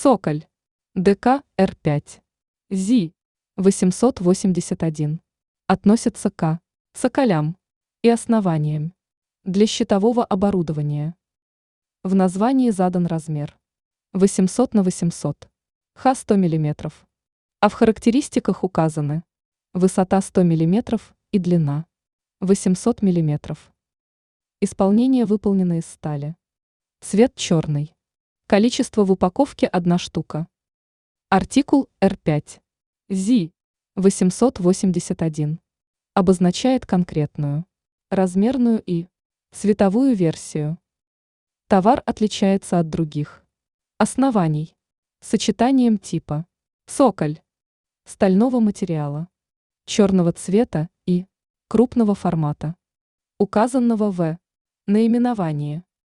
Соколь. ДК Р5. ЗИ-881. Относится к соколям и основаниям для щитового оборудования. В названии задан размер 800 на 800, Х 100 мм, а в характеристиках указаны высота 100 мм и длина 800 мм. Исполнение выполнено из стали. Цвет черный. Количество в упаковке 1 штука. Артикул Р5. ЗИ-881 обозначает конкретную, размерную и цветовую версию. Товар отличается от других оснований сочетанием типа соколь, стального материала, черного цвета и крупного формата, указанного в наименовании.